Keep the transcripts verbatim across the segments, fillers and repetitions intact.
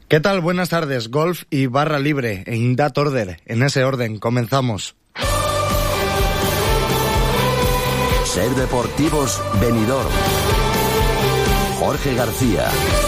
¿Qué tal? Buenas tardes. Golf y barra libre en that order. En ese orden, comenzamos. Ser Deportivos Benidorm. Jorge García.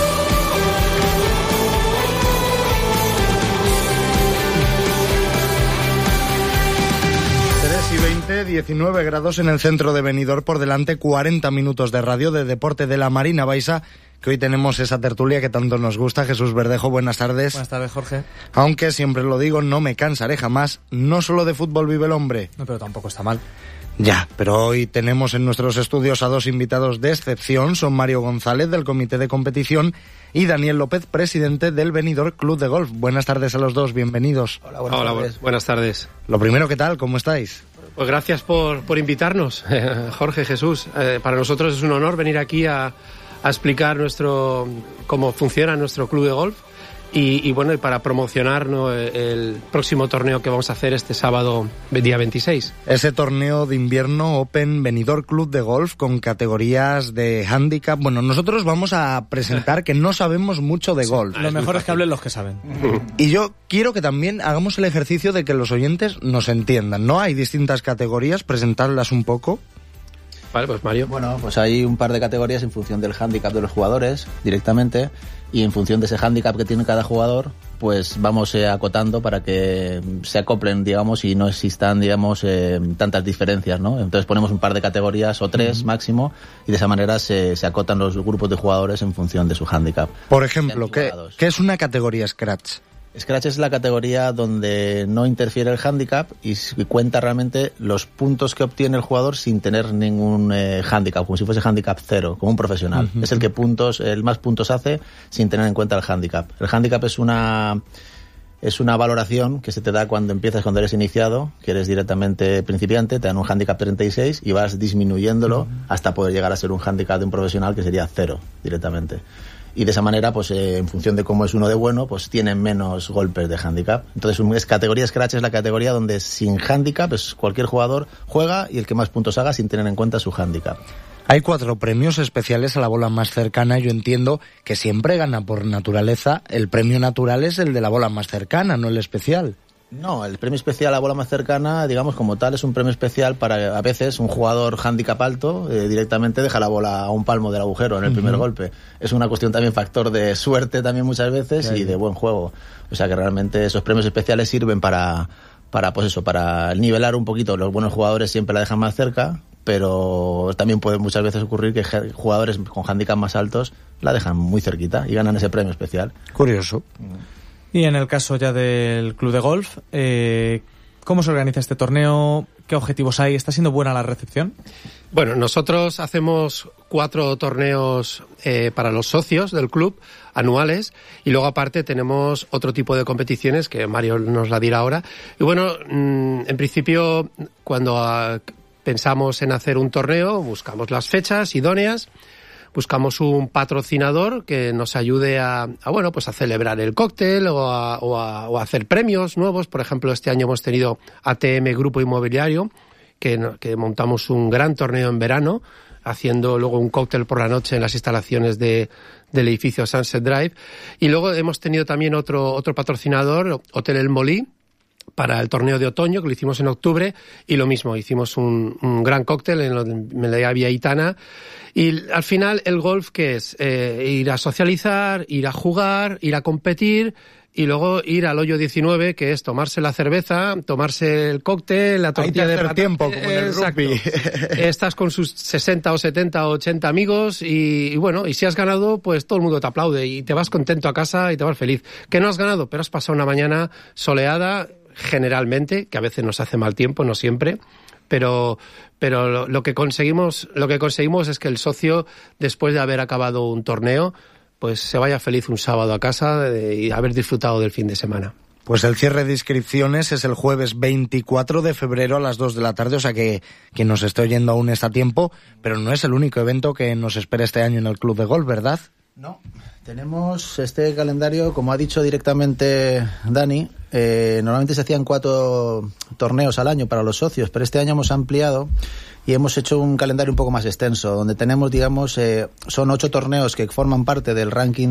tres y veinte, diecinueve grados en el centro de Benidorm, por delante cuarenta minutos de radio de deporte de la Marina Baixa, que hoy tenemos esa tertulia que tanto nos gusta. Jesús Verdejo, buenas tardes. Buenas tardes, Jorge. Aunque siempre lo digo, no me cansaré jamás, no solo de fútbol vive el hombre. No, pero tampoco está mal. Ya, pero hoy tenemos en nuestros estudios a dos invitados de excepción. Son Mario González, del Comité de Competición, y Daniel López, presidente del Benidorm Club de Golf. Buenas tardes a los dos, bienvenidos. Hola, buenas, Hola, tardes. buenas tardes. Lo primero, ¿qué tal? ¿Cómo estáis? Pues gracias por, por invitarnos, Jorge, Jesús. Eh, para nosotros es un honor venir aquí a, a explicar nuestro cómo funciona nuestro club de golf. Y, y bueno, y para promocionar, ¿no?, el próximo torneo que vamos a hacer este sábado, día veintiséis. Ese torneo de invierno Open Benidorm Club de Golf con categorías de handicap. Bueno, nosotros vamos a presentar que no sabemos mucho de golf. Lo mejor es que hablen los que saben. Y yo quiero que también hagamos el ejercicio de que los oyentes nos entiendan, ¿no? Hay distintas categorías, presentarlas un poco. Vale, pues Mario. Bueno, pues hay un par de categorías en función del hándicap de los jugadores directamente, y en función de ese hándicap que tiene cada jugador, pues vamos eh, acotando para que se acoplen, digamos, y no existan, digamos, eh, tantas diferencias, ¿no? Entonces ponemos un par de categorías o tres uh-huh. máximo, y de esa manera se, se acotan los grupos de jugadores en función de su hándicap. Por ejemplo, ¿qué, ¿qué es una categoría Scratch? Scratch es la categoría donde no interfiere el hándicap y cuenta realmente los puntos que obtiene el jugador sin tener ningún eh, hándicap, como si fuese hándicap cero, como un profesional. Uh-huh. Es el que puntos, el más puntos hace sin tener en cuenta el hándicap. El hándicap es una es una valoración que se te da cuando empiezas, cuando eres iniciado, que eres directamente principiante, te dan un hándicap treinta y seis y vas disminuyéndolo uh-huh. hasta poder llegar a ser un hándicap de un profesional que sería cero directamente. Y de esa manera, pues eh, en función de cómo es uno de bueno, pues tienen menos golpes de hándicap. Entonces, es categoría Scratch es la categoría donde sin hándicap es cualquier jugador juega y el que más puntos haga sin tener en cuenta su hándicap. Hay cuatro premios especiales a la bola más cercana. Yo entiendo que siempre gana por naturaleza. El premio natural es el de la bola más cercana, no el especial. No, el premio especial a la bola más cercana, digamos, como tal, es un premio especial para, a veces, un jugador hándicap alto eh, directamente deja la bola a un palmo del agujero en el uh-huh. primer golpe. Es una cuestión también, factor de suerte también muchas veces sí. y de buen juego. O sea que realmente esos premios especiales sirven para, para, pues eso, para nivelar un poquito. Los buenos jugadores siempre la dejan más cerca, pero también puede muchas veces ocurrir que jugadores con hándicap más altos la dejan muy cerquita y ganan ese premio especial. Curioso. Uh-huh. Y en el caso ya del club de golf, eh, ¿cómo se organiza este torneo? ¿Qué objetivos hay? ¿Está siendo buena la recepción? Bueno, nosotros hacemos cuatro torneos eh, para los socios del club, anuales, y luego aparte tenemos otro tipo de competiciones que Mario nos la dirá ahora. Y bueno, mmm, en principio, cuando uh, pensamos en hacer un torneo, buscamos las fechas idóneas, buscamos un patrocinador que nos ayude a, a bueno, pues a celebrar el cóctel o a, o, a, o a hacer premios nuevos. Por ejemplo, este año hemos tenido A T M Grupo Inmobiliario, que, que montamos un gran torneo en verano, haciendo luego un cóctel por la noche en las instalaciones de, del edificio Sunset Drive. Y luego hemos tenido también otro, otro patrocinador, Hotel El Molí, para el torneo de otoño, que lo hicimos en octubre, y lo mismo, hicimos un, un gran cóctel en la Vía Itana. Y al final, el golf, ¿qué es? Eh, ir a socializar, ir a jugar, ir a competir, y luego ir al hoyo diecinueve, que es tomarse la cerveza, tomarse el cóctel, la tortilla de patata. Tiempo, como en el rugby. Estás con sus sesenta o setenta o ochenta amigos y, y bueno, y si has ganado, pues todo el mundo te aplaude y te vas contento a casa y te vas feliz. Que no has ganado, pero has pasado una mañana soleada, generalmente, que a veces nos hace mal tiempo, no siempre, pero pero lo, lo que conseguimos lo que conseguimos es que el socio, después de haber acabado un torneo, pues se vaya feliz un sábado a casa y haber disfrutado del fin de semana. Pues el cierre de inscripciones es el jueves veinticuatro de febrero a las dos de la tarde, o sea que quien nos esté oyendo aún está a tiempo, pero no es el único evento que nos espera este año en el Club de Golf, ¿verdad? No, tenemos este calendario, como ha dicho directamente Dani, eh, normalmente se hacían cuatro torneos al año para los socios, pero este año hemos ampliado y hemos hecho un calendario un poco más extenso, donde tenemos, digamos, eh, son ocho torneos que forman parte del ranking